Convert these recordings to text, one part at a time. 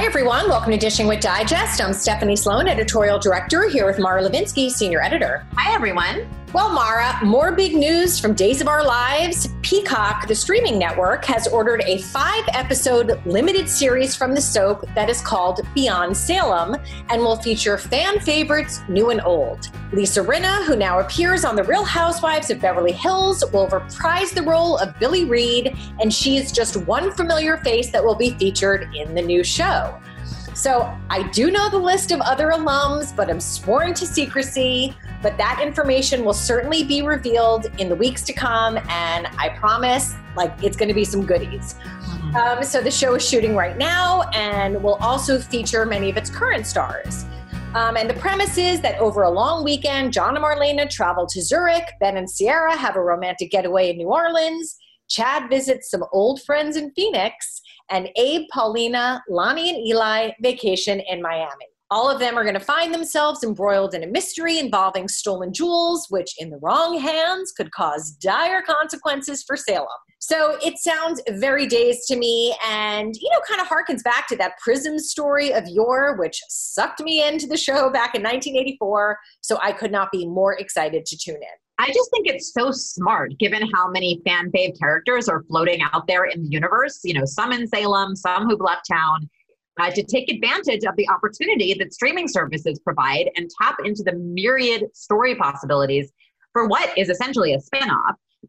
everyone. Welcome to Dishing with Digest. I'm Stephanie Sloan, editorial director, here with Mara Levinsky, senior editor. Hi, everyone. Well, Mara, more big news from Days of Our Lives. Peacock, the streaming network, has ordered a 5-episode limited series from the soap that is called Beyond Salem and will feature fan favorites new and old. Lisa Rinna, who now appears on The Real Housewives of Beverly Hills, will reprise the role of Billie Reed, and she is just one familiar face that will be featured in the new show. So I do know the list of other alums, but I'm sworn to secrecy. But that information will certainly be revealed in the weeks to come, and I promise, it's going to be some goodies. So the show is shooting right now and will also feature many of its current stars. And the premise is that over a long weekend, John and Marlena travel to Zurich, Ben and Sierra have a romantic getaway in New Orleans, Chad visits some old friends in Phoenix, and Abe, Paulina, Lonnie, and Eli vacation in Miami. All of them are going to find themselves embroiled in a mystery involving stolen jewels, which in the wrong hands could cause dire consequences for Salem. So it sounds very Days to me and, kind of harkens back to that Prism story of yore, which sucked me into the show back in 1984. So I could not be more excited to tune in. I just think it's so smart, given how many fan fave characters are floating out there in the universe, some in Salem, some who've left town, to take advantage of the opportunity that streaming services provide and tap into the myriad story possibilities for what is essentially a spinoff.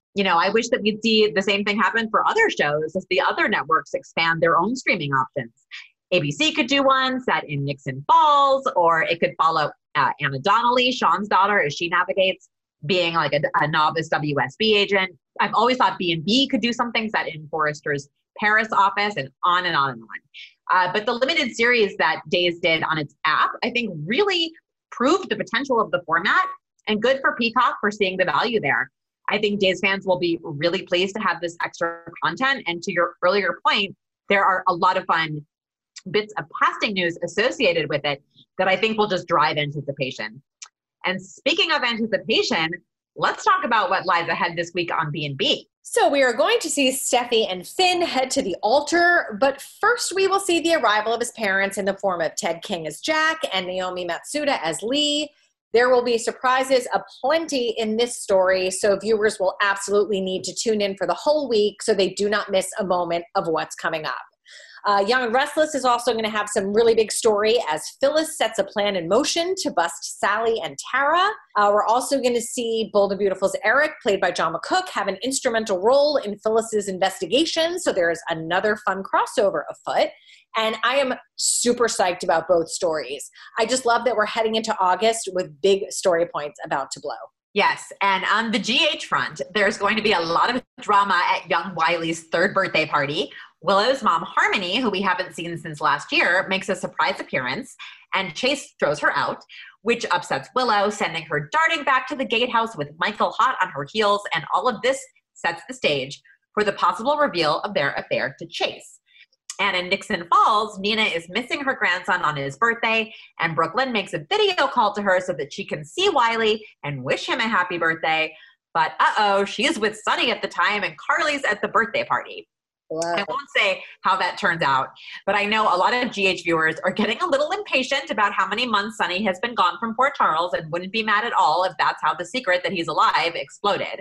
I wish that we'd see the same thing happen for other shows as the other networks expand their own streaming options. ABC could do one set in Nixon Falls, or it could follow Anna Donnelly, Sean's daughter, as she navigates being like a novice WSB agent. I've always thought B&B could do something set in Forrester's Paris office, and on and on and on. But the limited series that Days did on its app, I think really proved the potential of the format, and good for Peacock for seeing the value there. I think Days fans will be really pleased to have this extra content. And to your earlier point, there are a lot of fun bits of casting news associated with it that I think will just drive anticipation. And speaking of anticipation, let's talk about what lies ahead this week on B&B. So we are going to see Steffi and Finn head to the altar, but first we will see the arrival of his parents in the form of Ted King as Jack and Naomi Matsuda as Lee. There will be surprises aplenty in this story, so viewers will absolutely need to tune in for the whole week so they do not miss a moment of what's coming up. Young and Restless is also going to have some really big story as Phyllis sets a plan in motion to bust Sally and Tara. We're also going to see Bold and Beautiful's Eric, played by John McCook, have an instrumental role in Phyllis's investigation. So there's another fun crossover afoot. And I am super psyched about both stories. I just love that we're heading into August with big story points about to blow. Yes, and on the GH front, there's going to be a lot of drama at young Wiley's 3rd birthday party. Willow's mom, Harmony, who we haven't seen since last year, makes a surprise appearance, and Chase throws her out, which upsets Willow, sending her darting back to the gatehouse with Michael hot on her heels, and all of this sets the stage for the possible reveal of their affair to Chase. And in Nixon Falls, Nina is missing her grandson on his birthday, and Brooklyn makes a video call to her so that she can see Wiley and wish him a happy birthday. But she's with Sonny at the time, and Carly's at the birthday party. Wow. I won't say how that turns out, but I know a lot of GH viewers are getting a little impatient about how many months Sonny has been gone from Port Charles and wouldn't be mad at all if that's how the secret that he's alive exploded.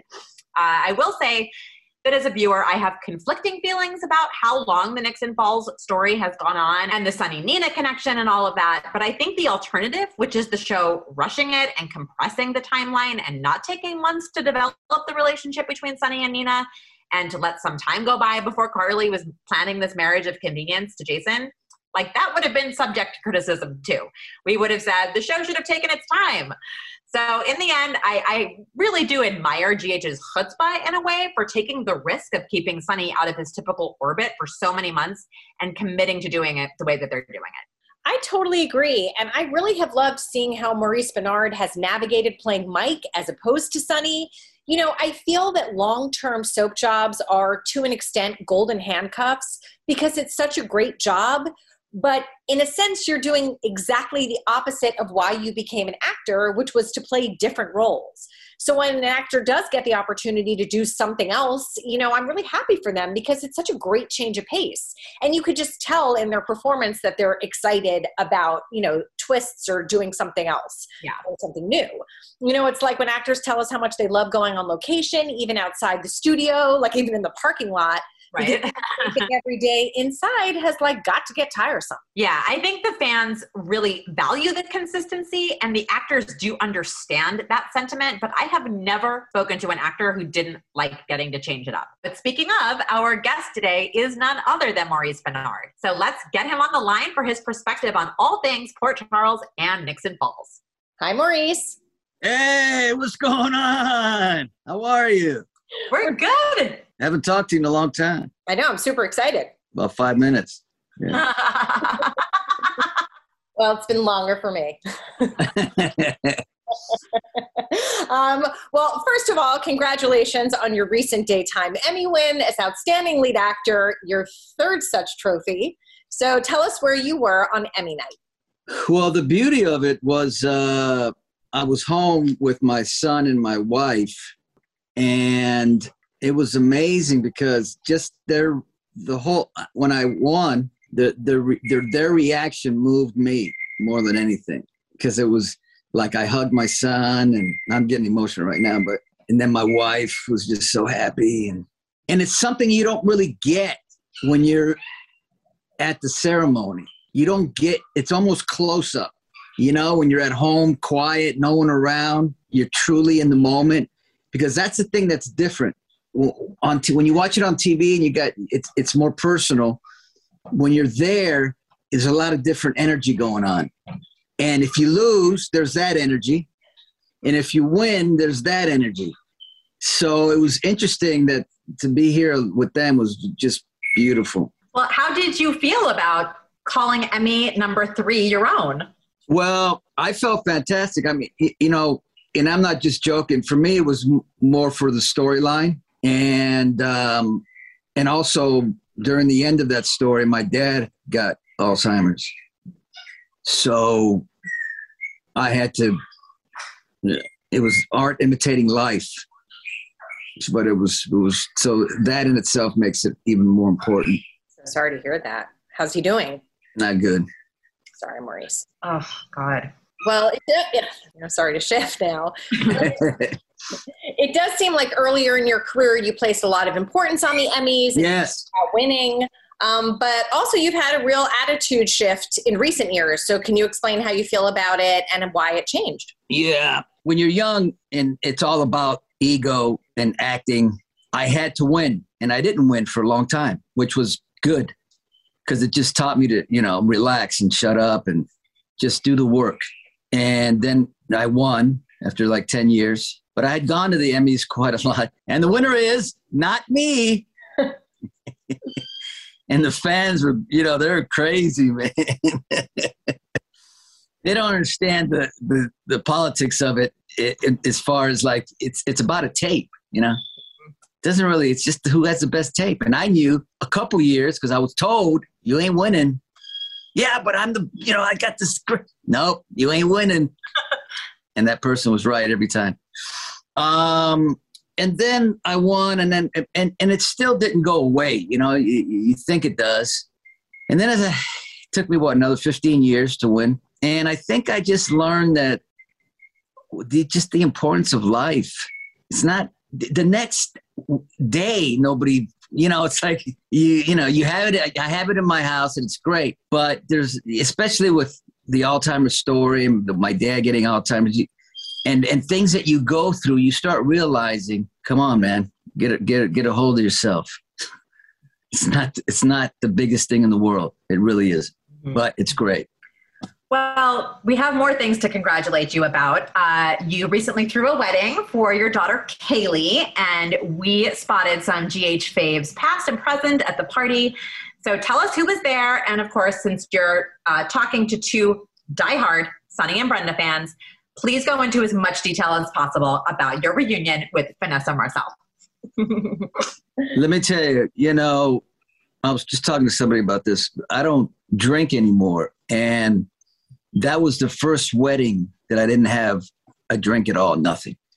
I will say that as a viewer, I have conflicting feelings about how long the Nixon Falls story has gone on and the Sonny-Nina connection and all of that. But I think the alternative, which is the show rushing it and compressing the timeline and not taking months to develop the relationship between Sonny and Nina, and to let some time go by before Carly was planning this marriage of convenience to Jason, that would have been subject to criticism too. We would have said the show should have taken its time. So in the end, I really do admire GH's chutzpah in a way for taking the risk of keeping Sonny out of his typical orbit for so many months and committing to doing it the way that they're doing it. I totally agree. And I really have loved seeing how Maurice Benard has navigated playing Mike as opposed to Sonny. I feel that long-term soap jobs are, to an extent, golden handcuffs because it's such a great job. But in a sense, you're doing exactly the opposite of why you became an actor, which was to play different roles. So when an actor does get the opportunity to do something else, I'm really happy for them because it's such a great change of pace. And you could just tell in their performance that they're excited about, twists or doing something else, or something new. It's like when actors tell us how much they love going on location, even outside the studio, like even in the parking lot. Right. Every day inside has got to get tiresome. Yeah, I think the fans really value the consistency and the actors do understand that sentiment, but I have never spoken to an actor who didn't like getting to change it up. But speaking of, our guest today is none other than Maurice Benard. So let's get him on the line for his perspective on all things Port Charles and Nixon Falls. Hi, Maurice. Hey, what's going on? How are you? We're good. Haven't talked to you in a long time. I know. I'm super excited. About 5 minutes. Yeah. Well, it's been longer for me. Well, first of all, congratulations on your recent Daytime Emmy win as Outstanding Lead Actor, your third such trophy. So tell us where you were on Emmy night. Well, the beauty of it was I was home with my son and my wife, and it was amazing because just when I won, their reaction moved me more than anything, because it was like I hugged my son, and I'm getting emotional right now, and then my wife was just so happy, and it's something you don't really get when you're at the ceremony. You don't get, it's almost close up, when you're at home, quiet, no one around, you're truly in the moment, because that's the thing that's different. When you watch it on TV and it's more personal. When you're there, there's a lot of different energy going on. And if you lose, there's that energy. And if you win, there's that energy. So it was interesting that to be here with them was just beautiful. Well, how did you feel about calling Emmy number 3 your own? Well, I felt fantastic. I mean, and I'm not just joking. For me, it was more for the storyline. And also during the end of that story, my dad got Alzheimer's. So I had to, it was art imitating life, but it was, so that in itself makes it even more important. So sorry to hear that. How's he doing? Not good. Sorry, Maurice. Oh, God. Well, sorry to shift now. It does seem like earlier in your career, you placed a lot of importance on the Emmys. Yes. Winning. But also you've had a real attitude shift in recent years. So can you explain how you feel about it and why it changed? Yeah. When you're young and it's all about ego and acting, I had to win. And I didn't win for a long time, which was good because it just taught me to, relax and shut up and just do the work. And then I won after like 10 years. But I had gone to the Emmys quite a lot. And the winner is not me. And the fans were, they're crazy, man. They don't understand the politics of it as far as like, it's about a tape, It doesn't really, it's just who has the best tape. And I knew a couple years because I was told, you ain't winning. Yeah, but I'm I got the script. Nope, you ain't winning. And that person was right every time. And then I won, and it still didn't go away. You think it does. And then it took me, another 15 years to win. And I think I just learned that the importance of life. It's not the next day. Nobody, it's like, you have it. I have it in my house and it's great. But there's, especially with the Alzheimer's story, my dad getting Alzheimer's, and things that you go through, you start realizing, come on, man, get a hold of yourself. It's not the biggest thing in the world. It really is, but it's great. Well, we have more things to congratulate you about. You recently threw a wedding for your daughter, Kaylee, and we spotted some GH faves past and present at the party. So tell us who was there. And of course, since you're talking to two diehard Sonny and Brenda fans, please go into as much detail as possible about your reunion with Vanessa Marcel. Let me tell you, I was just talking to somebody about this. I don't drink anymore. And that was the first wedding that I didn't have a drink at all, nothing.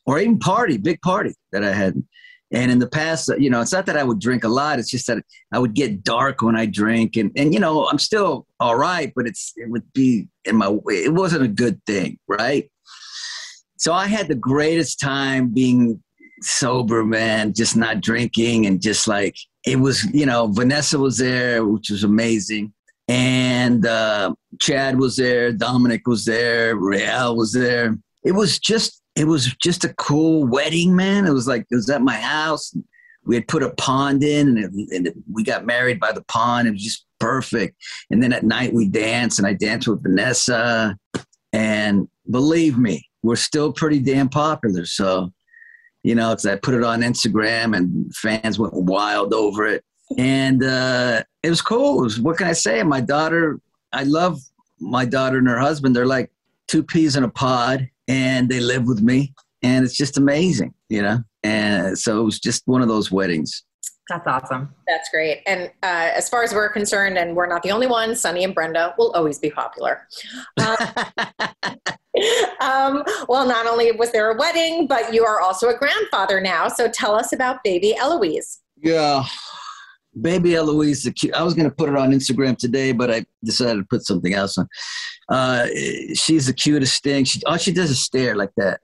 or even party, big party that I had. And in the past, you know, it's not that I would drink a lot. It's just that I would get dark when I drink. And you know, I'm still all right, but it would be in my way. It wasn't a good thing, right? So I had the greatest time being sober, man, just not drinking. And just like, it was, you know, Vanessa was there, which was amazing. And Chad was there. Dominic was there. Real was there. It was just a cool wedding, man. It was at my house. We had put a pond in, and we got married by the pond. It was just perfect. And then at night we danced, and I danced with Vanessa. And believe me, we're still pretty damn popular. So, you know, I put it on Instagram, and fans went wild over it. And it was cool. What can I say? My daughter, I love my daughter and her husband. They're like two peas in a pod, and they live with me. And it's just amazing, you know? And so it was just one of those weddings. That's awesome. That's great. And as far as we're concerned, and we're not the only ones, Sonny and Brenda will always be popular. Well, not only was there a wedding, but you are also a grandfather now. So tell us about baby Eloise. Yeah. Baby Eloise, I was going to put it on Instagram today, but I decided to put something else on. She's the cutest thing. All she does is stare like that.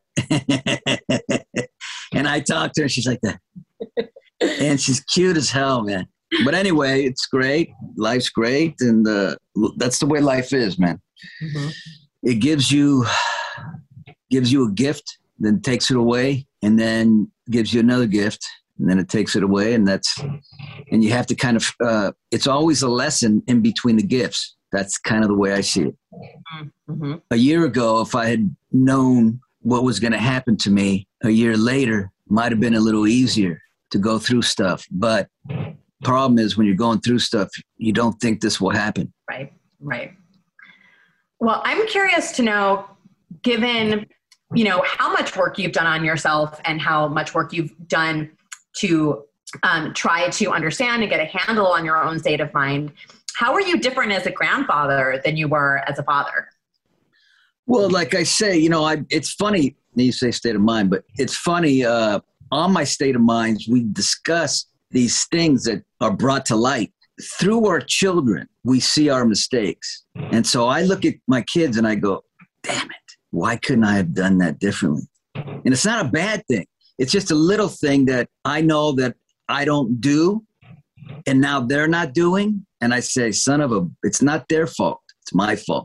And I talk to her, and she's like that. And she's cute as hell, man. But anyway, it's great. Life's great. And that's the way life is, man. Mm-hmm. It gives you a gift, then takes it away, and then gives you another gift, and then it takes it away. And you have to kind of, it's always a lesson in between the gifts. That's kind of the way I see it. Mm-hmm. A year ago, if I had known what was going to happen to me a year later, might have been a little easier to go through stuff. But problem is, when you're going through stuff, you don't think this will happen. Right. Well, I'm curious to know, given, you know, how much work you've done on yourself and how much work you've done to try to understand and get a handle on your own state of mind, how are you different as a grandfather than you were as a father? Well, like I say, you know, it's funny you say state of mind, but it's funny. On my state of minds, we discuss these things that are brought to light through our children. We see our mistakes. And so I look at my kids and I go, damn it, why couldn't I have done that differently? And it's not a bad thing. It's just a little thing that I know that I don't do, and now they're not doing. And I say, it's not their fault. It's my fault.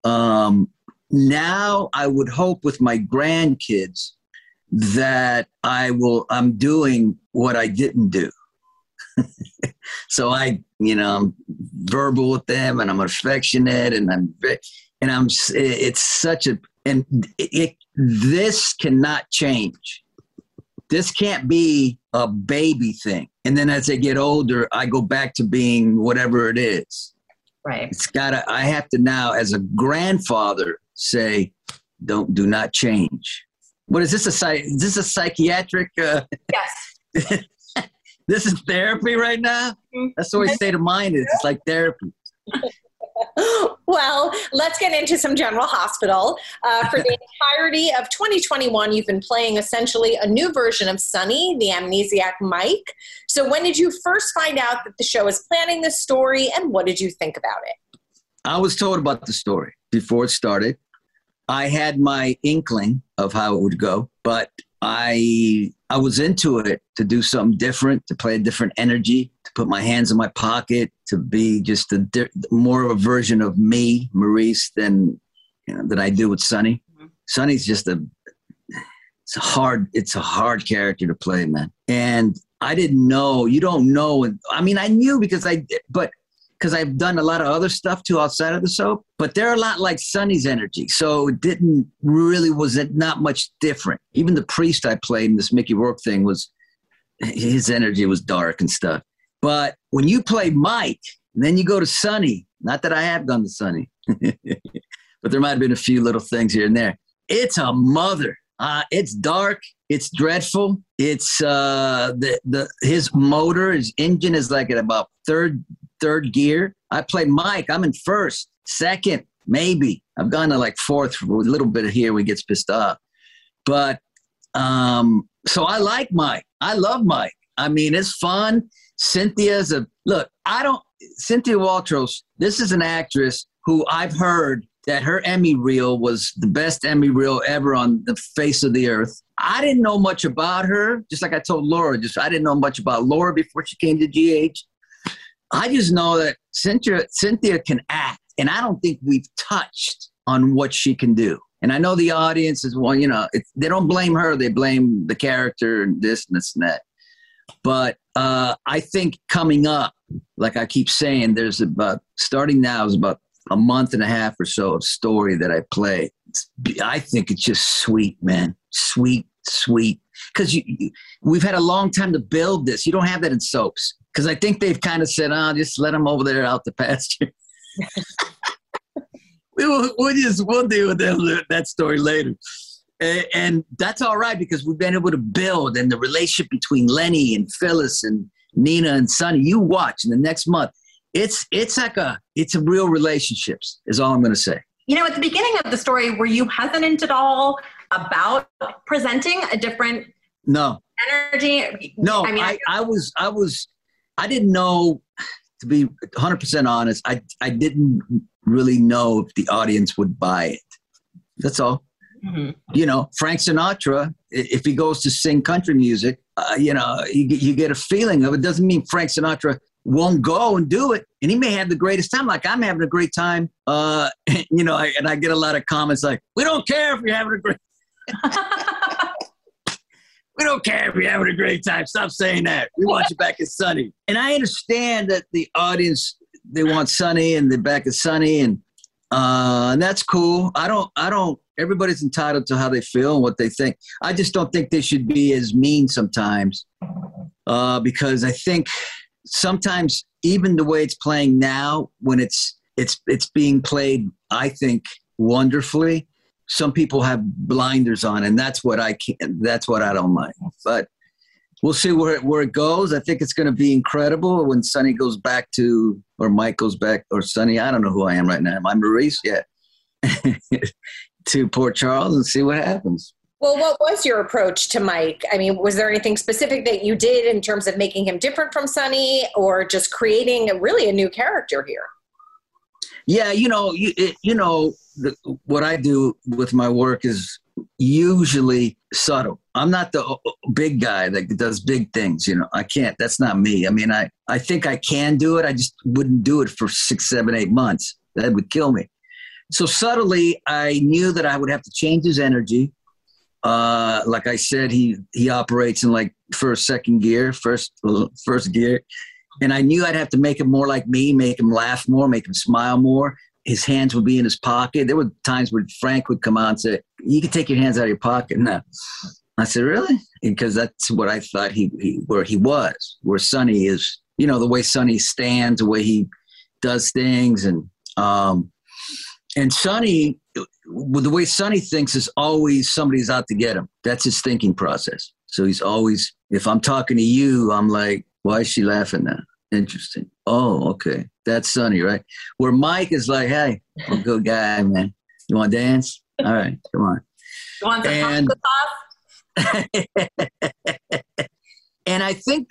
Now I would hope with my grandkids that I'm doing what I didn't do. So I'm verbal with them, and I'm affectionate, this cannot change. This can't be a baby thing. And then as they get older, I go back to being whatever it is. Right. I have to now, as a grandfather, say, do not change. What is this? Is this a psychiatric? Yes. This is therapy right now? That's the way state of mind is. It's like therapy. Well, let's get into some General Hospital. For the entirety of 2021, you've been playing essentially a new version of Sonny, the amnesiac Mike. So when did you first find out that the show is planning this story, and what did you think about it? I was told about the story before it started. I had my inkling of how it would go, but I was into it to do something different, to play a different energy, to put my hands in my pocket, to be just more of a version of me, Maurice, than I do with Sonny. Mm-hmm. Sonny's just it's a hard character to play, man. And I didn't know. You don't know. I mean, I knew because I've done a lot of other stuff too outside of the soap, but they're a lot like Sonny's energy. So it not much different. Even the priest I played in this Mickey Rourke thing his energy was dark and stuff. But when you play Mike, and then you go to Sonny, not that I have done the Sonny, but there might've been a few little things here and there. It's a mother. It's dark. It's dreadful. It's his motor, his engine is like at about third gear. I play Mike. I'm in first, second, maybe. I've gone to like fourth, a little bit here when he gets pissed off. But So I like Mike. I love Mike. I mean, it's fun. Cynthia Waltros, this is an actress who I've heard that her Emmy reel was the best Emmy reel ever on the face of the earth. I didn't know much about her, just like I told Laura. I didn't know much about Laura before she came to GH. I just know that Cynthia can act, and I don't think we've touched on what she can do. And I know the audience is, well, they don't blame her. They blame the character and this and this and that. But I think coming up, like I keep saying, starting now is about a month and a half or so of story that I play. I think it's just sweet, man. Sweet. Because we've had a long time to build this. You don't have that in soaps. Because I think they've kind of said, just let them over there out the pasture. We'll deal with that story later. And that's all right because we've been able to build, and the relationship between Lenny and Phyllis and Nina and Sonny, you watch in the next month. It's a real relationships is all I'm going to say. At the beginning of the story, were you hesitant at all about presenting a different energy? No, I didn't know, to be 100% honest, I didn't really know if the audience would buy it. That's all. Mm-hmm. Frank Sinatra, if he goes to sing country music, you get a feeling of it. Doesn't mean Frank Sinatra won't go and do it. And he may have the greatest time. Like I'm having a great time. And I get a lot of comments like, we don't care if you're having a great we don't care if you're having a great time. Stop saying that. We want you back as Sonny. And I understand that the audience, they want Sonny and they're back as Sonny. And that's cool. I don't, everybody's entitled to how they feel and what they think. I just don't think they should be as mean sometimes because I think sometimes even the way it's playing now, when it's being played, I think wonderfully, some people have blinders on, and that's what I don't mind. But we'll see where it goes. I think it's going to be incredible when Sonny goes back to, or Mike goes back, or Sonny, I don't know who I am right now. Am I Maurice? Yeah. To Port Charles and see what happens. Well, what was your approach to Mike? I mean, was there anything specific that you did in terms of making him different from Sonny, or just creating really a new character here? Yeah, what I do with my work is usually subtle. I'm not the big guy that does big things. I can't. That's not me. I mean, I think I can do it. I just wouldn't do it for 6, 7, 8 months. That would kill me. So subtly, I knew that I would have to change his energy. Like I said, he operates in like first gear. And I knew I'd have to make him more like me, make him laugh more, make him smile more. His hands would be in his pocket. There were times where Frank would come out and say, you can take your hands out of your pocket. No. I said, really? Because that's what I thought where he was, where Sonny is, the way Sonny stands, the way he does things. And Sonny, the way Sonny thinks is always somebody's out to get him. That's his thinking process. So he's always, if I'm talking to you, I'm like, why is she laughing now? Interesting. Oh, okay. That's Sonny, right? Where Mike is like, hey, I'm a good guy, man. You want to dance? All right, come on. You want some And I think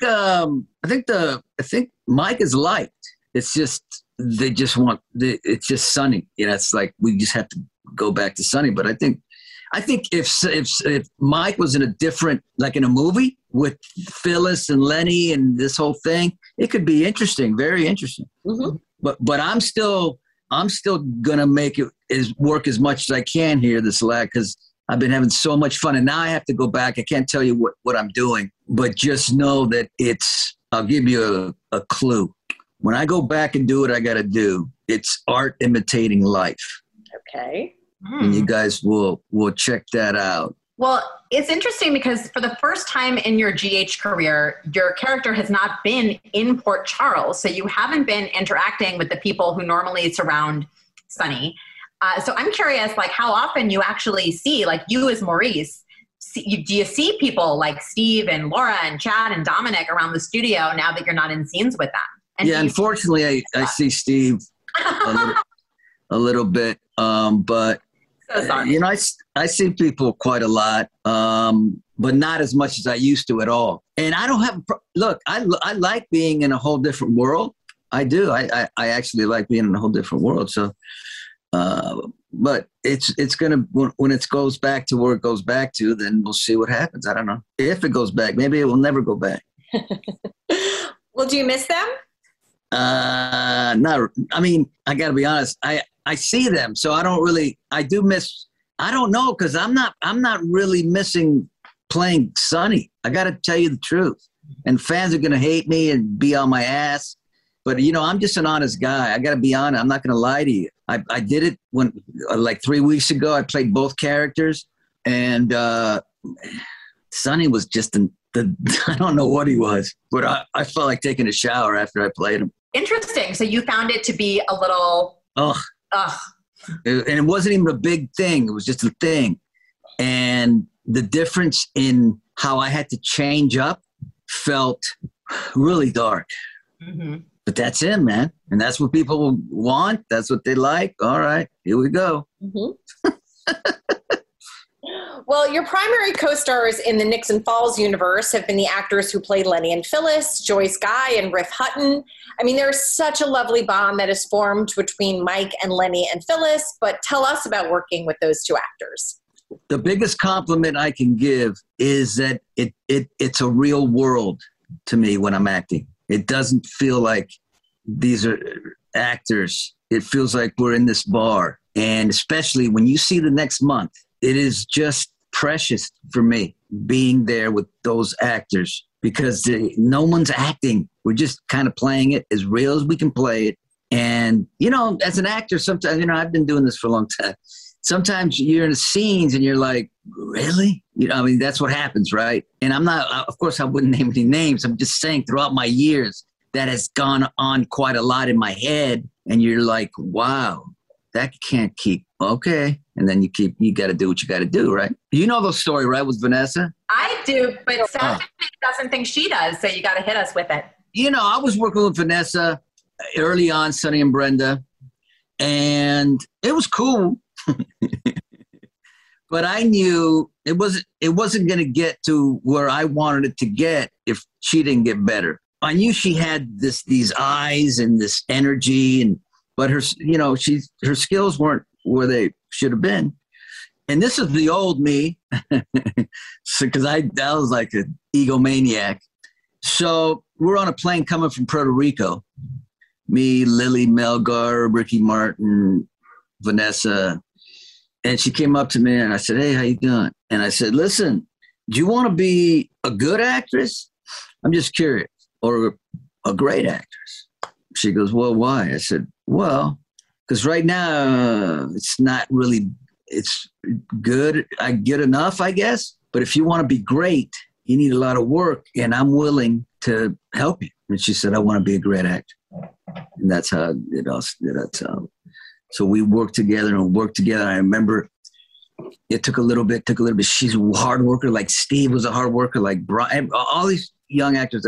Mike is liked. It's just it's just Sonny. It's like we just have to go back to Sonny. But I think if Mike was in a different, like in a movie with Phyllis and Lenny and this whole thing, it could be interesting, very interesting. Mm-hmm. But I'm still gonna make it work as much as I can here this lag because I've been having so much fun, and now I have to go back. I can't tell you what I'm doing, but just know that I'll give you a clue. When I go back and do what I got to do, it's art imitating life. Okay. And you guys will check that out. Well, it's interesting because for the first time in your GH career, your character has not been in Port Charles. So you haven't been interacting with the people who normally surround Sonny. So I'm curious, like how often you actually see, like you as Maurice, do you see people like Steve and Laura and Chad and Dominic around the studio now that you're not in scenes with them? And unfortunately, I see Steve a little bit. But So sorry. I see people quite a lot, but not as much as I used to at all. And I don't have, look, I like being in a whole different world. I do. I actually like being in a whole different world. So, but it's going to, when it goes back to where it goes back to, then we'll see what happens. I don't know. If it goes back, maybe it will never go back. Well, do you miss them? Not, I mean, I got to be honest. I see them, so I don't really. I do miss. I don't know because I'm not really missing playing Sonny. I got to tell you the truth, and fans are gonna hate me and be on my ass. But I'm just an honest guy. I got to be honest. I'm not gonna lie to you. I did it when like 3 weeks ago. I played both characters, and Sonny was just I don't know what he was, but I felt like taking a shower after I played him. Interesting. So you found it to be a little. Ugh. And it wasn't even a big thing. It was just a thing. And the difference in how I had to change up felt really dark. Mm-hmm. But that's it, man. And that's what people want. That's what they like. All right, here we go. Mm-hmm. Well, your primary co-stars in the Nixon Falls universe have been the actors who played Lenny and Phyllis, Joyce Guy and Riff Hutton. I mean, there's such a lovely bond that is formed between Mike and Lenny and Phyllis, but tell us about working with those two actors. The biggest compliment I can give is that it's a real world to me when I'm acting. It doesn't feel like these are actors. It feels like we're in this bar. And especially when you see the next month, it is just precious for me being there with those actors because no one's acting. We're just kind of playing it as real as we can play it. And, as an actor, sometimes, I've been doing this for a long time. Sometimes you're in the scenes and you're like, really? That's what happens, right? And of course, I wouldn't name any names. I'm just saying throughout my years, that has gone on quite a lot in my head. And you're like, wow, that can't keep. Okay. And then you got to do what you got to do, right? You know the story, right, with Vanessa? I do, but Stephanie doesn't think she does. So you got to hit us with it. I was working with Vanessa early on, Sonny and Brenda, and it was cool. But I knew it wasn't going to get to where I wanted it to get if she didn't get better. I knew she had these eyes and this energy, but her skills weren't where they should have been. And this is the old me, because I was like an egomaniac. So we're on a plane coming from Puerto Rico. Me, Lily Melgar, Ricky Martin, Vanessa. And she came up to me and I said, hey, how you doing? And I said, listen, do you want to be a good actress? I'm just curious. Or a great actress? She goes, well, why? I said, well, because right now it's not really, it's good. Good enough, I guess. But if you want to be great, you need a lot of work, and I'm willing to help you. And she said, I want to be a great actor. And that's how it all, so we worked together. I remember it took a little bit. She's a hard worker. Like Steve was a hard worker, like Brian, all these young actors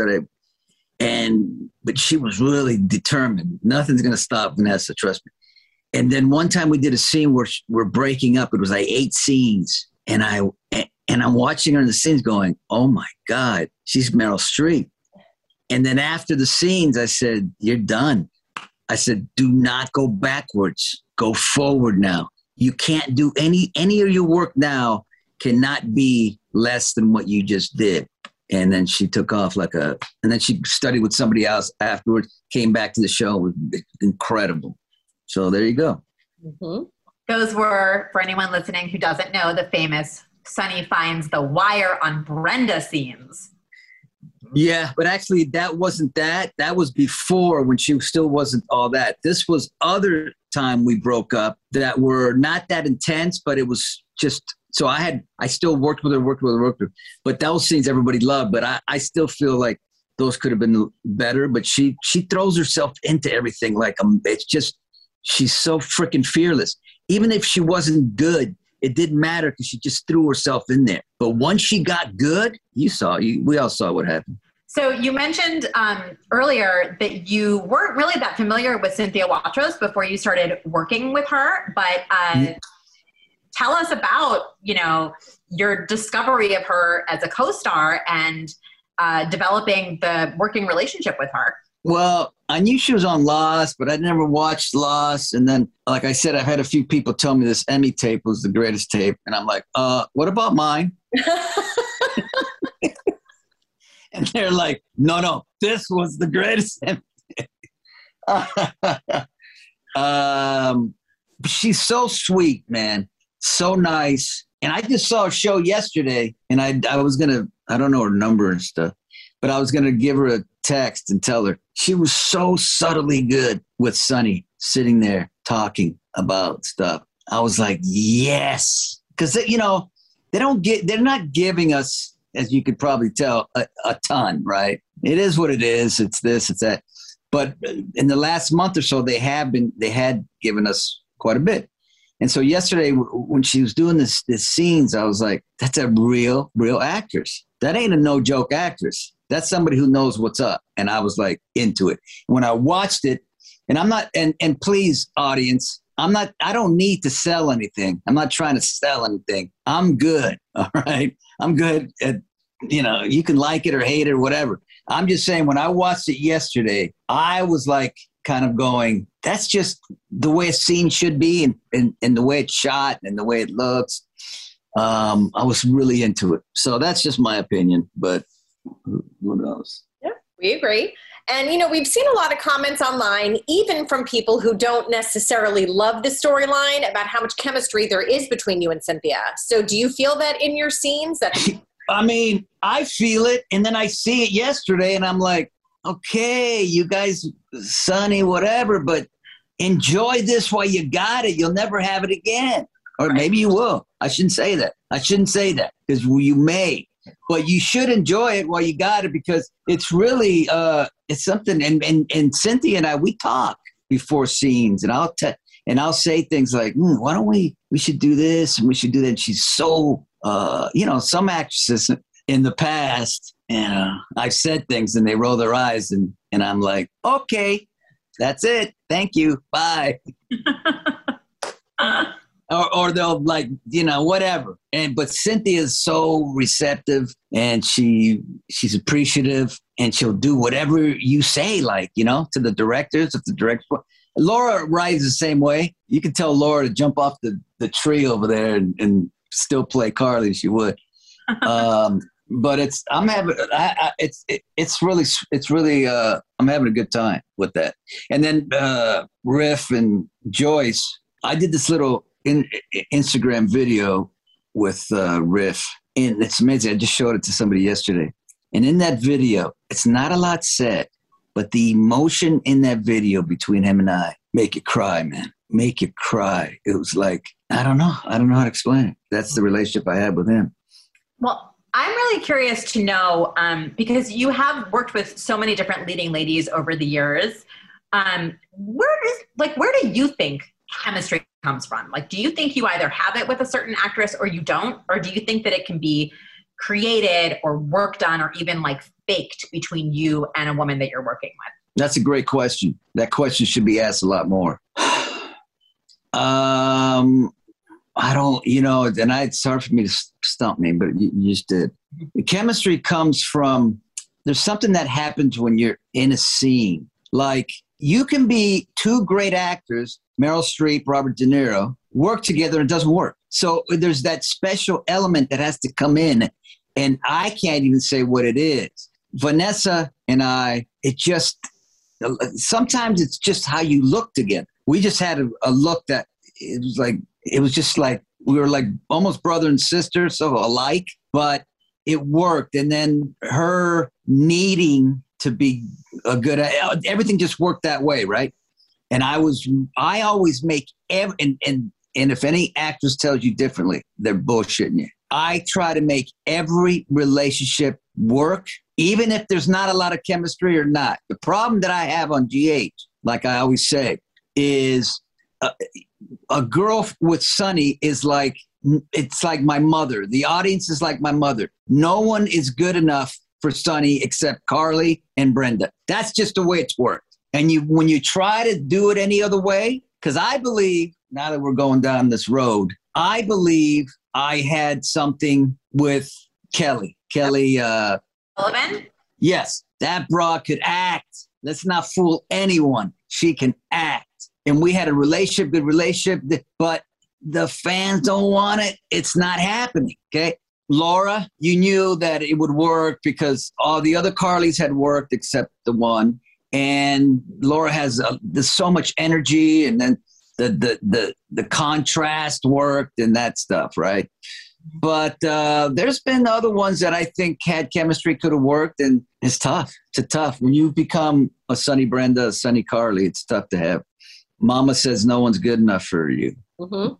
but she was really determined. Nothing's going to stop Vanessa, trust me. And then one time we did a scene where we're breaking up. It was like 8 scenes. And I'm watching her in the scenes going, oh my God, she's Meryl Streep. And then after the scenes, I said, you're done. I said, do not go backwards. Go forward now. You can't do any of your work now cannot be less than what you just did. And then she took off and then she studied with somebody else afterwards, came back to the show. It was incredible. So there you go. Mm-hmm. Those were, for anyone listening who doesn't know, the famous Sonny finds the wire on Brenda scenes. Yeah, but actually that wasn't that. That was before, when she still wasn't all that. This was other time we broke up that were not that intense, but it was just, so I still worked with her. But those scenes everybody loved, but I still feel like those could have been better. But she throws herself into everything it's just, she's so freaking fearless. Even if she wasn't good, it didn't matter because she just threw herself in there. But once she got good, we all saw what happened. So you mentioned earlier that you weren't really that familiar with Cynthia Watros before you started working with her, but tell us about, your discovery of her as a co-star and developing the working relationship with her. Well, I knew she was on Lost, but I'd never watched Lost. And then, like I said, I've had a few people tell me this Emmy tape was the greatest tape. And I'm like, what about mine? And they're like, no, this was the greatest Emmy tape. She's so sweet, man. So nice. And I just saw a show yesterday, and I was going to, I don't know her number and stuff, but I was going to give her a text and tell her she was so subtly good with Sonny sitting there talking about stuff. I was like, yes. Because, they're not giving us, as you could probably tell, a ton, right? It is what it is. It's this, it's that. But in the last month or so, they had given us quite a bit. And so yesterday, when she was doing this scenes, I was like, that's a real actress. That ain't a no-joke actress. That's somebody who knows what's up. And I was like into it. When I watched it, and I'm not, and please, audience, I don't need to sell anything. I'm not trying to sell anything. I'm good. All right. I'm good at, you can like it or hate it or whatever. I'm just saying, when I watched it yesterday, I was like kind of going, that's just the way a scene should be and the way it's shot and the way it looks. I was really into it. So that's just my opinion, but who knows? Yeah, we agree. And, we've seen a lot of comments online, even from people who don't necessarily love the storyline, about how much chemistry there is between you and Cynthia. So do you feel that in your scenes? I mean, I feel it, and then I see it yesterday, and I'm like, okay, you guys, Sonny, whatever, but enjoy this while you got it. You'll never have it again. Or maybe you will. I shouldn't say that. Because you may. But you should enjoy it while you got it, because it's really it's something. And Cynthia and I, we talk before scenes, and I'll say things like, why don't we should do this and we should do that. And she's so some actresses in the past, I've said things and they roll their eyes and I'm like, okay, that's it. Thank you. Bye. Or they'll like, whatever. But Cynthia's so receptive, and she's appreciative, and she'll do whatever you say, like, to the directors, if the director. Laura writes the same way. You can tell Laura to jump off the tree over there and still play Carly. She would. But I'm having a good time with that. And then Riff and Joyce, I did this little Instagram video with Riff, and it's amazing. I just showed it to somebody yesterday. And in that video, it's not a lot said, but the emotion in that video between him and I make you cry, man. Make you cry. It was like, I don't know how to explain it. That's the relationship I had with him. Well, I'm really curious to know, because you have worked with so many different leading ladies over the years. Where do you think chemistry comes from? Like, do you think you either have it with a certain actress or you don't? Or do you think that it can be created or worked on or even like faked between you and a woman that you're working with? That's a great question. That question should be asked a lot more. I don't, and it's hard for me to stump me, but you just did. The chemistry comes from, there's something that happens when you're in a scene. Like, you can be two great actors, Meryl Streep, Robert De Niro, work together and it doesn't work. So there's that special element that has to come in, and I can't even say what it is. Vanessa and I, sometimes it's just how you look together. We just had a look that it was just like we were like almost brother and sister, so alike, but it worked. And then her needing to be a good, everything just worked that way, right? And I always make and if any actress tells you differently, they're bullshitting you. I try to make every relationship work, even if there's not a lot of chemistry or not. The problem that I have on GH, like I always say, is a girl with Sonny is like, it's like my mother. The audience is like my mother. No one is good enough for Sonny except Carly and Brenda. That's just the way it's worked. And when you try to do it any other way, because I believe, now that we're going down this road, I believe I had something with Kelly. Sullivan? Yes, that broad could act. Let's not fool anyone. She can act. And we had a relationship, good relationship, but the fans don't want it. It's not happening, okay? Laura, you knew that it would work because all the other Carlys had worked except the one. And Laura has there's so much energy, and then the contrast worked and that stuff, right? But there's been other ones that I think had chemistry, could have worked, and it's tough. It's tough. When you become a Sunny Brenda, a Sunny Carly, it's tough to have. Mama says no one's good enough for you. Mm-hmm.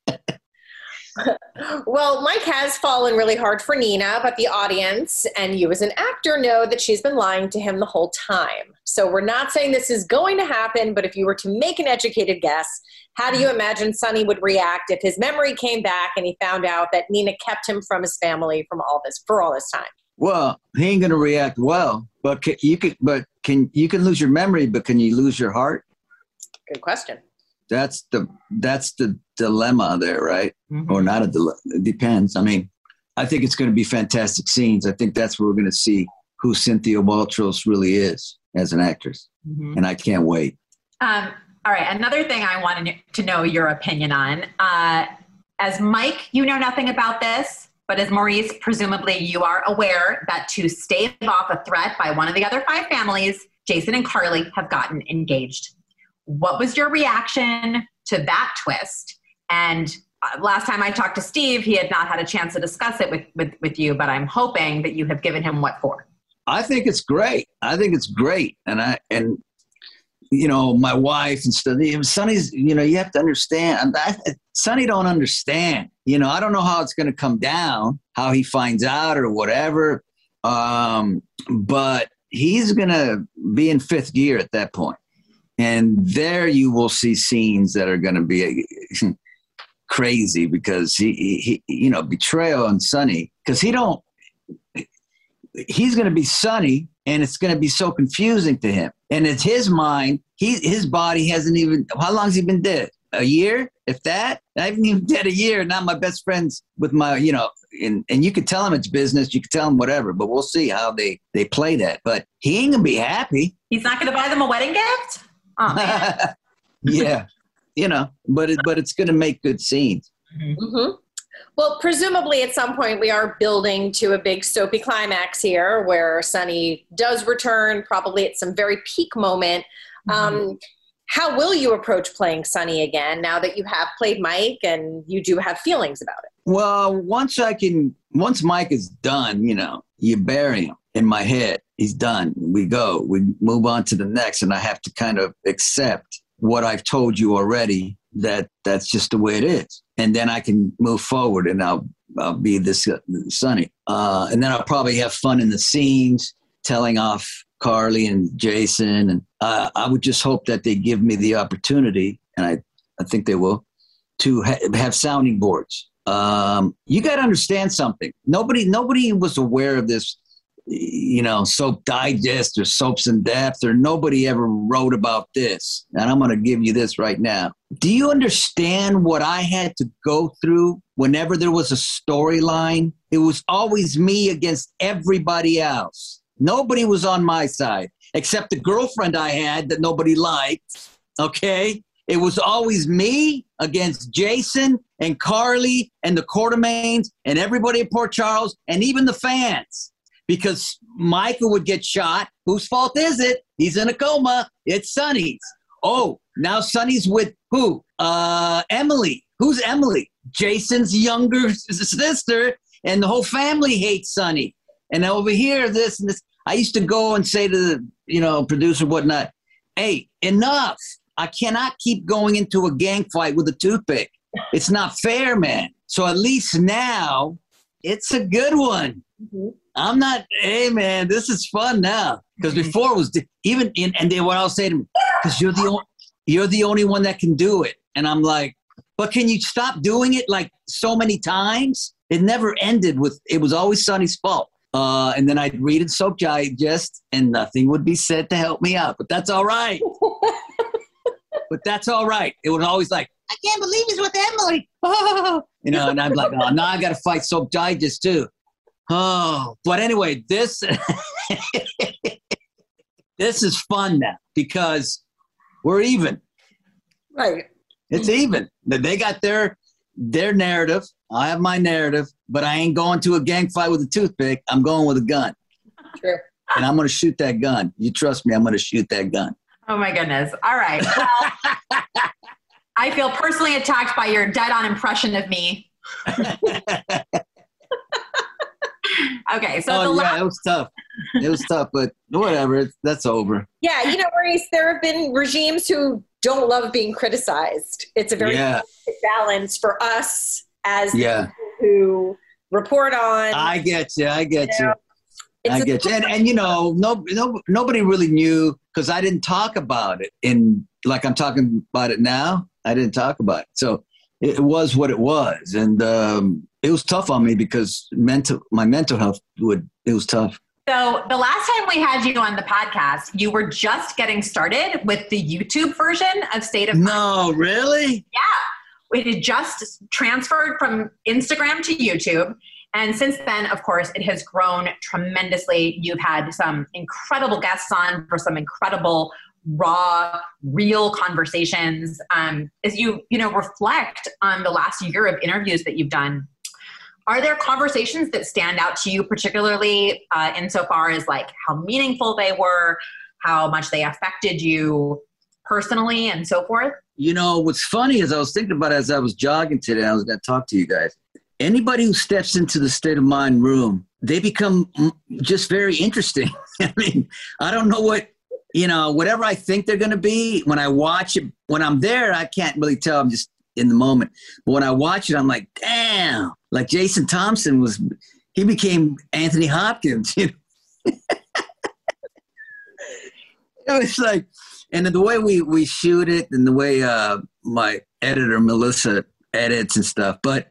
Well, Mike has fallen really hard for Nina, but the audience and you as an actor know that she's been lying to him the whole time. So we're not saying this is going to happen, but if you were to make an educated guess, how do you imagine Sonny would react if his memory came back and he found out that Nina kept him from his family for all this time? Well, he ain't gonna react well, but you can lose your memory, but can you lose your heart? Good question. That's the dilemma there, right? Mm-hmm. Or not a dilemma. It depends. I mean, I think it's going to be fantastic scenes. I think that's where we're going to see who Cynthia Waltros really is as an actress. Mm-hmm. And I can't wait. All right. Another thing I wanted to know your opinion on. As Mike, you know nothing about this, but as Maurice, presumably you are aware that to stave off a threat by one of the other 5 families, Jason and Carly have gotten engaged. What was your reaction to that twist? And last time I talked to Steve, he had not had a chance to discuss it with you, but I'm hoping that you have given him what for. I think it's great. And you know, my wife and stuff. Sonny's, you know, you have to understand. Sonny don't understand. You know, I don't know how it's going to come down, how he finds out or whatever. But he's going to be in 5th gear at that point. And there you will see scenes that are going to be crazy because he you know, betrayal on Sonny, because he's going to be Sonny, and it's going to be so confusing to him. And it's his mind. His body hasn't even, how long has he been dead? A year, if that? I haven't even dead a year. Now my best friends with my, you know, and you could tell him it's business. You could tell him whatever, but we'll see how they play that. But he ain't going to be happy. He's not going to buy them a wedding gift? Oh, man. Yeah, you know, but it's going to make good scenes. Mm-hmm. Well, presumably at some point we are building to a big soapy climax here where Sonny does return, probably at some very peak moment. Mm-hmm. How will you approach playing Sonny again now that you have played Mike and you do have feelings about it? Well, once Mike is done, you know, you bury him in my head. He's done. We move on to the next. And I have to kind of accept what I've told you already, that's just the way it is. And then I can move forward and I'll be this Sonny. And then I'll probably have fun in the scenes, telling off Carly and Jason. And I would just hope that they give me the opportunity, and I think they will, to have sounding boards. You got to understand something. Nobody was aware of this, you know, Soap Digest or Soaps in Depth, or nobody ever wrote about this. And I'm going to give you this right now. Do you understand what I had to go through whenever there was a storyline? It was always me against everybody else. Nobody was on my side except the girlfriend I had that nobody liked. Okay. It was always me against Jason and Carly and the Quartermains and everybody at Port Charles and even the fans. Because Michael would get shot. Whose fault is it? He's in a coma. It's Sonny's. Oh, now Sonny's with who? Emily. Who's Emily? Jason's younger sister, and the whole family hates Sonny. And over here, this and this. I used to go and say to the, you know, producer, whatnot, hey, enough. I cannot keep going into a gang fight with a toothpick. It's not fair, man. So at least now, it's a good one. Mm-hmm. I'm not, hey, man, this is fun now. Because before it was, and they would all say to me, because you're the only one that can do it. And I'm like, but can you stop doing it like so many times? It never ended with, it was always Sonny's fault. And then I'd read in Soap Digest and nothing would be said to help me out. But that's all right. But that's all right. It was always like, I can't believe he's with Emily. Oh. And I'm like, oh, now I got to fight Soap Digest too. Oh, but anyway, this is fun now because we're even. Right. It's even. They got their narrative. I have my narrative, but I ain't going to a gang fight with a toothpick. I'm going with a gun. True. And I'm going to shoot that gun. You trust me, I'm going to shoot that gun. Oh, my goodness. All right. Well, I feel personally attacked by your dead-on impression of me. Okay, so it was tough. It was tough, but whatever. That's over. Yeah, Maurice, there have been regimes who don't love being criticized. It's a very balance for us as people who report on. I get you. I get you. And nobody really knew because I didn't talk about it like I'm talking about it now. I didn't talk about it. So it was what it was. And it was tough on me because my mental health it was tough. So the last time we had you on the podcast, you were just getting started with the YouTube version of State of Mind. No, really? Yeah. It had just transferred from Instagram to YouTube. And since then, of course, it has grown tremendously. You've had some incredible guests on for some incredible, raw, real conversations. As you reflect on the last year of interviews that you've done, are there conversations that stand out to you particularly insofar as like how meaningful they were, how much they affected you personally and so forth? What's funny is I was thinking about it as I was jogging today. I was going to talk to you guys. Anybody who steps into the State of Mind room, they become just very interesting. I mean, I don't know whatever I think they're going to be. When I watch it, when I'm there, I can't really tell. I'm just in the moment. But when I watch it, I'm like, damn. Like Jason Thompson he became Anthony Hopkins. It was like, and the way we shoot it and the way my editor, Melissa, edits and stuff. But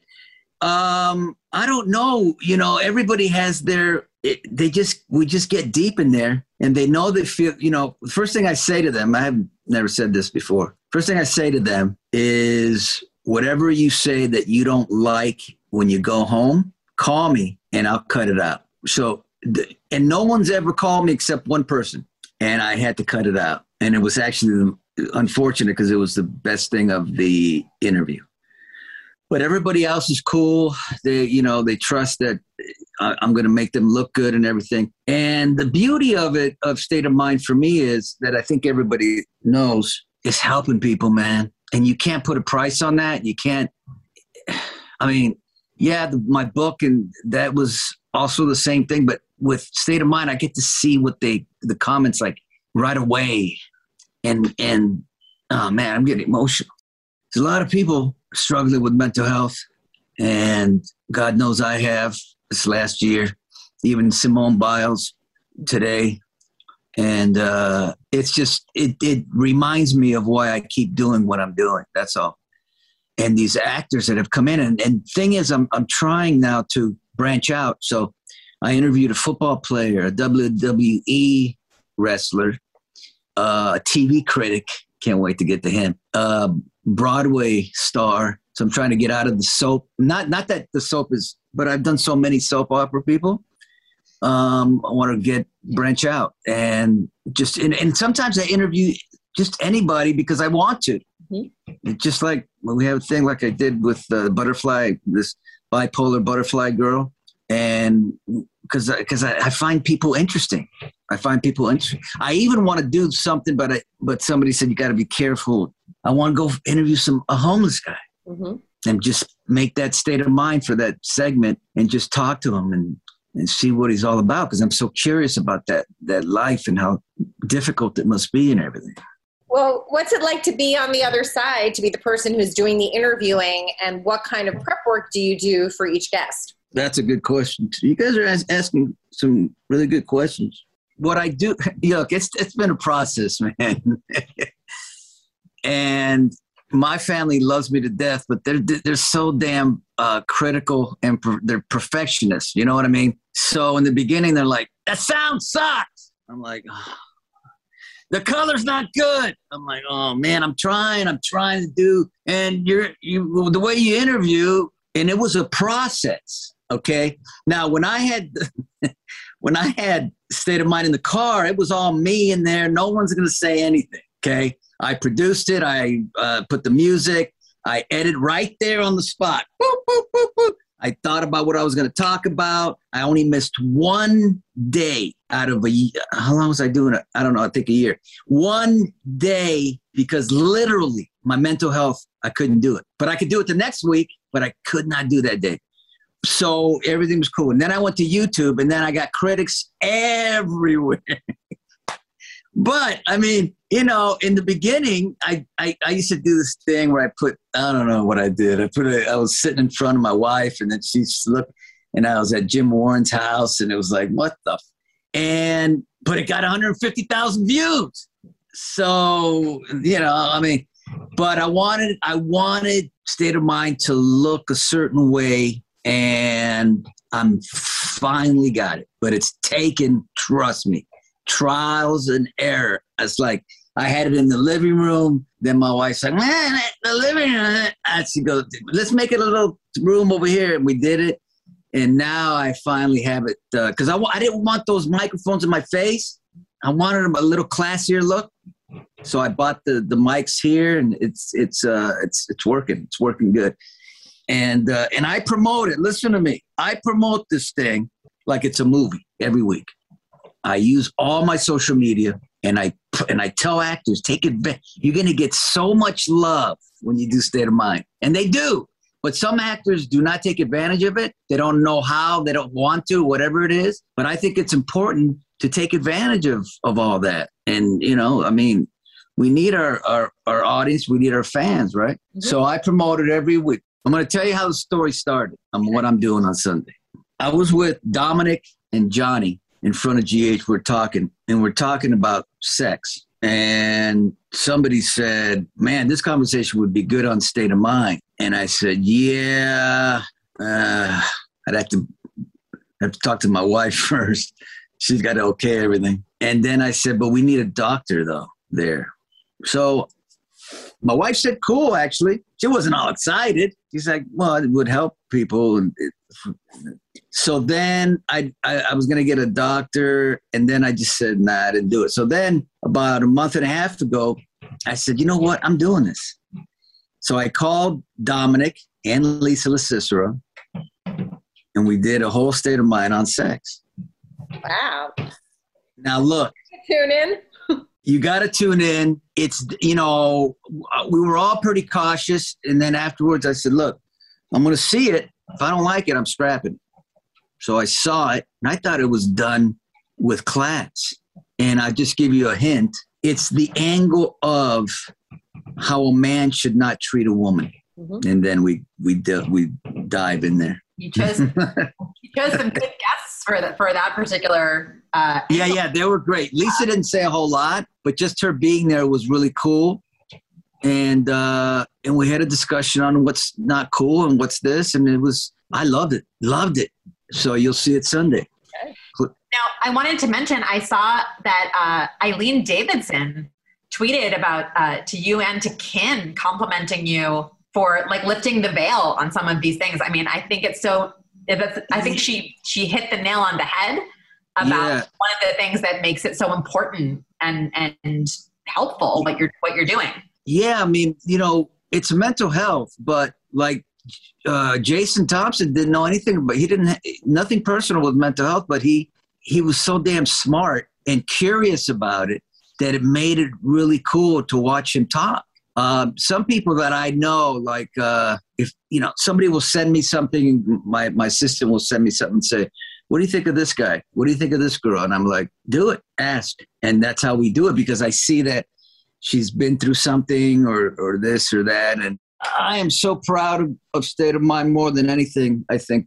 I don't know, everybody has we just get deep in there and they know they feel, the first thing I say to them, I have never said this before. First thing I say to them is whatever you say that you don't like when you go home, call me and I'll cut it out. So, and no one's ever called me except one person and I had to cut it out. And it was actually unfortunate because it was the best thing of the interview. But everybody else is cool. They trust that I'm going to make them look good and everything. And the beauty of State of Mind for me is that I think everybody knows is helping people, man. And you can't put a price on that. You can't. I mean, my book and that was also the same thing. But with State of Mind, I get to see what the comments like right away. And oh man, I'm getting emotional. There's a lot of people struggling with mental health, and God knows I have this last year, even Simone Biles today. And it's just, it reminds me of why I keep doing what I'm doing. That's all. And these actors that have come in, and thing is, I'm trying now to branch out. So I interviewed a football player, a WWE wrestler, a TV critic. Can't wait to get to him. Broadway star. So I'm trying to get out of the soap. Not that the soap is, but I've done so many soap opera people. I want to branch out and and sometimes I interview just anybody because I want to. Mm-hmm. Just like when we have a thing like I did with the butterfly, this bipolar butterfly girl. And because I find people interesting. I even want to do something, but somebody said, you got to be careful. I want to go interview a homeless guy and just make that State of Mind for that segment and just talk to him and see what he's all about. Because I'm so curious about that life and how difficult it must be and everything. Well, what's it like to be on the other side, to be the person who's doing the interviewing, and what kind of prep work do you do for each guest? That's a good question. You guys are asking some really good questions. What I do, look, it's been a process, man. And my family loves me to death, but they're so damn critical and they're perfectionists. You know what I mean? So in the beginning, they're like, "That sound sucks." I'm like, oh. the color's not good. I'm like, oh man, I'm trying to do, and the way you interview, and it was a process. Okay. Now, when I had State of Mind in the car, it was all me in there. No one's going to say anything. Okay. I produced it. I put the music. I edited right there on the spot. Boop, boop, boop, boop. I thought about what I was going to talk about. I only missed one day out of a year. How long was I doing it? I don't know. I think a year. One day, because literally my mental health, I couldn't do it. But I could do it the next week, but I could not do that day. So everything was cool. And then I went to YouTube, and then I got critics everywhere. But I mean, in the beginning, I used to do this thing where I don't know what I did. I was sitting in front of my wife, and then she looked, and I was at Jim Warren's house, and it was like, what the? But it got 150,000 views. So, I mean, but I wanted State of Mind to look a certain way, and I'm finally got it. But it's taken, trust me, trials and error. It's like I had it in the living room. Then my wife's like, man, the living room. She goes, let's make it a little room over here. And we did it. And now I finally have it. Because I didn't want those microphones in my face. I wanted them a little classier look. So I bought the mics here, and it's working. It's working good. And I promote it. Listen to me. I promote this thing like it's a movie every week. I use all my social media, and I tell actors, take advantage. You're going to get so much love when you do State of Mind. And they do. But some actors do not take advantage of it. They don't know how. They don't want to, whatever it is. But I think it's important to take advantage of all that. And, I mean, we need our audience. We need our fans, right? Mm-hmm. So I promote it every week. I'm going to tell you how the story started and what I'm doing on Sunday. I was with Dominic and Johnny in front of GH. We're talking about sex. And somebody said, man, this conversation would be good on State of Mind. And I said, yeah, I'd have to talk to my wife first. She's got to okay everything. And then I said, but we need a doctor, though, there. So my wife said, cool, actually. She wasn't all excited. She's like, well, it would help people. So then I was going to get a doctor, and then I just said, nah, I didn't do it. So then about a month and a half ago, I said, you know what? I'm doing this. So I called Dominic and Lisa LoCicero, and we did a whole State of Mind on sex. Wow. Now, look. Tune in. You got to tune in. It's, we were all pretty cautious. And then afterwards I said, look, I'm going to see it. If I don't like it, I'm scrapping it. So I saw it, and I thought it was done with class. And I'll just give you a hint. It's the angle of how a man should not treat a woman. Mm-hmm. And then we dive in there. You chose some good guests for that particular. Yeah, they were great. Lisa didn't say a whole lot, but just her being there was really cool. And we had a discussion on what's not cool and what's this, and I loved it. So you'll see it Sunday. Okay. Now, I wanted to mention, I saw that Eileen Davidson tweeted about to you and to Kin complimenting you for like lifting the veil on some of these things. I mean, I think I think she hit the nail on the head about one of the things that makes it so important and helpful, what you're doing. Yeah, I mean, it's mental health, but like Jason Thompson didn't know anything, but nothing personal with mental health, but he was so damn smart and curious about it that it made it really cool to watch him talk. Some people that I know, like if somebody will send me something, my assistant will send me something and say, what do you think of this guy? What do you think of this girl? And I'm like, do it, ask. And that's how we do it, because I see that she's been through something or this or that. And I am so proud of State of Mind more than anything. I think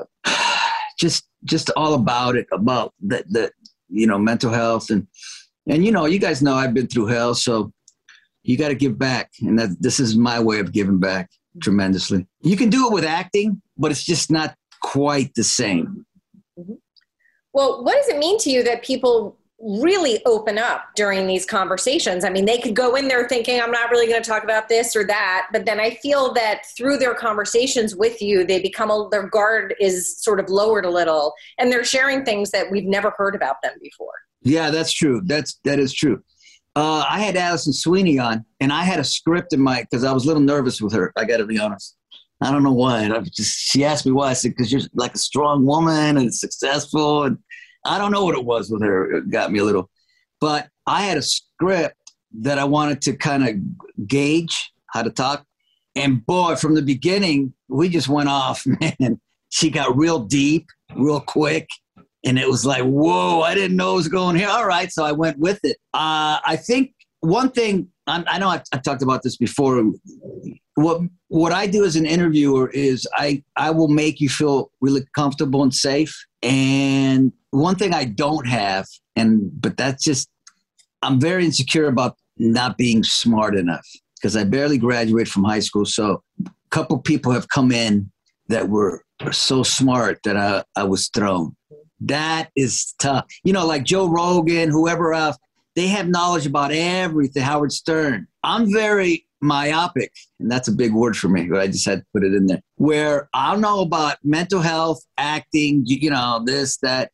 just all about it, about the mental health. And you guys know I've been through hell, so you got to give back. And this is my way of giving back tremendously. You can do it with acting, but it's just not quite the same. Mm-hmm. Well, what does it mean to you that people really open up during these conversations. I mean, they could go in there thinking, I'm not really going to talk about this or that. But then I feel that through their conversations with you, they become, their guard is sort of lowered a little, and they're sharing things that we've never heard about them before. Yeah, that's true. That is true. I had Alison Sweeney on, and I had a script in because I was a little nervous with her. I got to be honest. I don't know why. She asked me why. I said, because you're like a strong woman and successful. And I don't know what it was with her. It got me a little. But I had a script that I wanted to kind of gauge how to talk. And boy, from the beginning, we just went off, man. She got real deep, real quick. And it was like, whoa, I didn't know it was going here. All right, so I went with it. I think one thing, I know I've talked about this before. What I do as an interviewer is I will make you feel really comfortable and safe. And one thing I don't have, but that's just, I'm very insecure about not being smart enough because I barely graduated from high school. So a couple people have come in that were so smart that I was thrown. That is tough. Like Joe Rogan, whoever else, they have knowledge about everything. Howard Stern. I'm very myopic, and that's a big word for me, but I just had to put it in there, where I know about mental health, acting, this, that,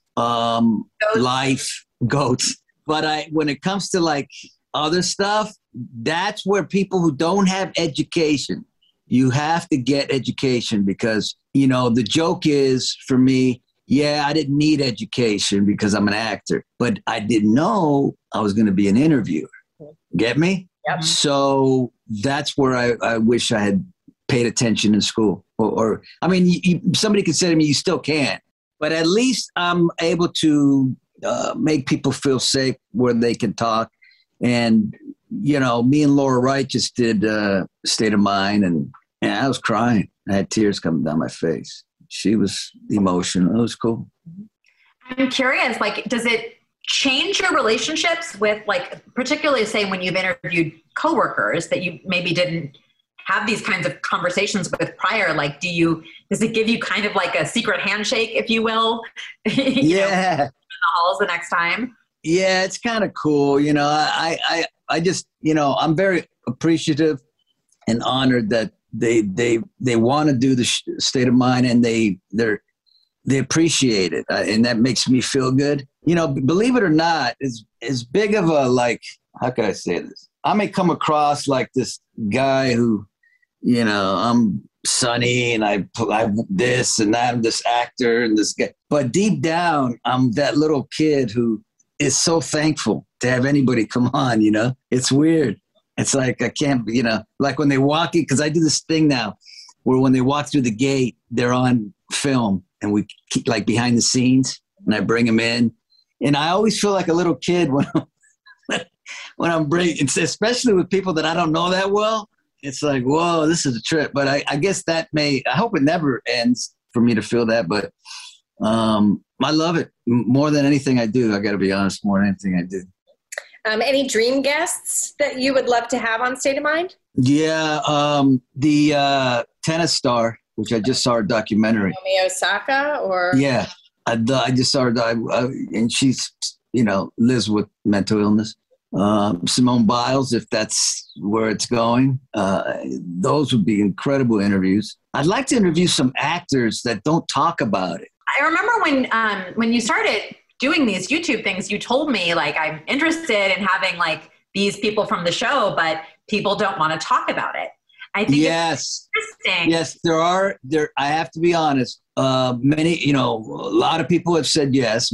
life, goats. But when it comes to like other stuff, that's where people who don't have education, you have to get education because, the joke is for me, yeah, I didn't need education because I'm an actor, but I didn't know I was going to be an interviewer. Get me? Yep. So that's where I wish I had paid attention in school. Or I mean, somebody could say to me, you still can, but at least I'm able to make people feel safe where they can talk. And, me and Laura Wright just did State of Mind, and I was crying. I had tears coming down my face. She was emotional. It was cool. I'm curious, does it change your relationships with, particularly say when you've interviewed coworkers that you maybe didn't have these kinds of conversations with prior? Does it give you kind of like a secret handshake, if you will? Yeah. In the halls the next time? Yeah, it's kind of cool. I just, I'm very appreciative and honored that they want to do the State of Mind, and they appreciate it, and that makes me feel good. Believe it or not, as big of a how can I say this? I may come across like this guy who, I'm sunny and I this and that, I'm this actor and this guy, but deep down, I'm that little kid who is so thankful to have anybody come on. It's weird. It's like I can't, like when they walk in, because I do this thing now where when they walk through the gate, they're on film and we keep behind the scenes and I bring them in. And I always feel like a little kid when I'm bringing, especially with people that I don't know that well. It's like, whoa, this is a trip. But I guess I hope it never ends for me to feel that. But I love it more than anything I do. I got to be honest, more than anything I do. Any dream guests that you would love to have on State of Mind? Yeah, the tennis star, which I just saw her documentary. Naomi Osaka, or? Yeah, I just saw her, and she's, lives with mental illness. Simone Biles, if that's where it's going. Those would be incredible interviews. I'd like to interview some actors that don't talk about it. I remember when you started doing these YouTube things, you told me I'm interested in having these people from the show, but people don't want to talk about it. I think it's interesting. Yes, there are. I have to be honest. Many, a lot of people have said yes,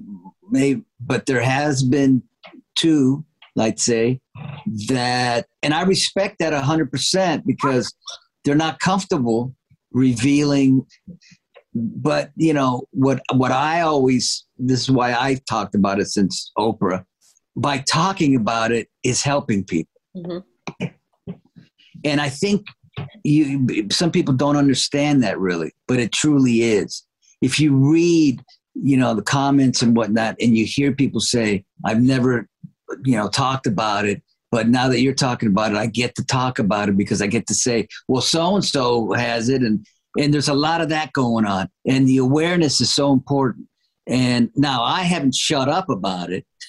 but there has been two, let's say, that, and I respect that 100% because they're not comfortable revealing. But, what I always, this is why I've talked about it since Oprah, by talking about it is helping people. Mm-hmm. And I think some people don't understand that really, but it truly is. If you read, the comments and whatnot, and you hear people say, I've never, talked about it, but now that you're talking about it, I get to talk about it because I get to say, well, so-and-so has it. And there's a lot of that going on. And the awareness is so important. And now I haven't shut up about it.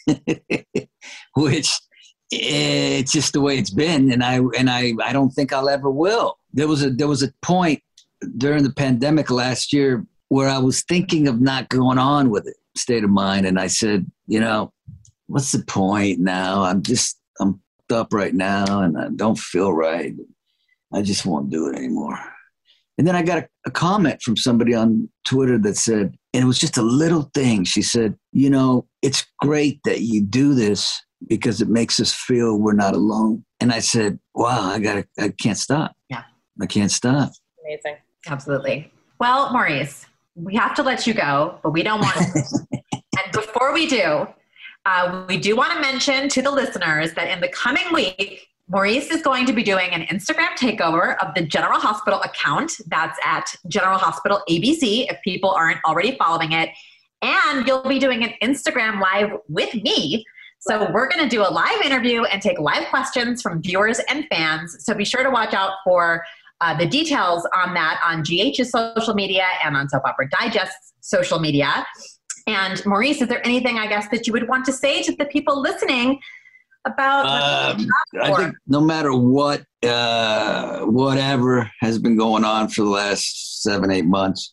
which it's just the way it's been. And I don't think I'll ever will. There was a point during the pandemic last year where I was thinking of not going on with it, state of mind. And I said, what's the point now? I'm up right now and I don't feel right. I just won't do it anymore. And then I got a comment from somebody on Twitter that said, and it was just a little thing. She said, it's great that you do this because it makes us feel we're not alone. And I said, wow, I can't stop. Yeah. I can't stop. Amazing. Absolutely. Well, Maurice, we have to let you go, but we don't want to. And before we do want to mention to the listeners that in the coming week, Maurice is going to be doing an Instagram takeover of the General Hospital account. That's at General Hospital ABC, if people aren't already following it. And you'll be doing an Instagram live with me. So we're going to do a live interview and take live questions from viewers and fans. So be sure to watch out for the details on that on GH's social media and on Soap Opera Digest's social media. And Maurice, is there anything, I guess, that you would want to say to the people listening about I think no matter what, whatever has been going on for the last 7-8 months,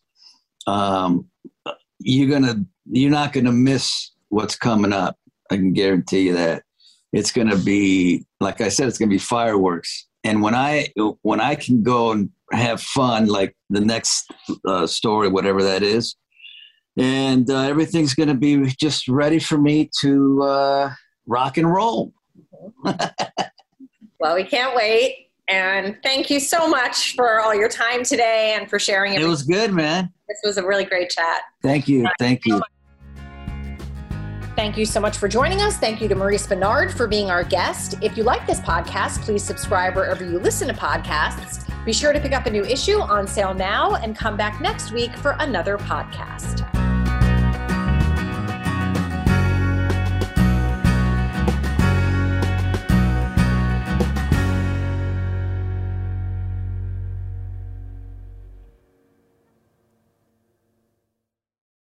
you're not gonna miss what's coming up. I can guarantee you that. It's gonna be, like I said, it's gonna be fireworks. And when I can go and have fun, like the next story, whatever that is, and everything's gonna be just ready for me to rock and roll. Well, we can't wait. And thank you so much for all your time today and for sharing it. It was good, man. This was a really great chat. Thank you. Thank you. Thank you so much for joining us. Thank you to Maurice Benard for being our guest. If you like this podcast, please subscribe wherever you listen to podcasts. Be sure to pick up a new issue on sale now and come back next week for another podcast.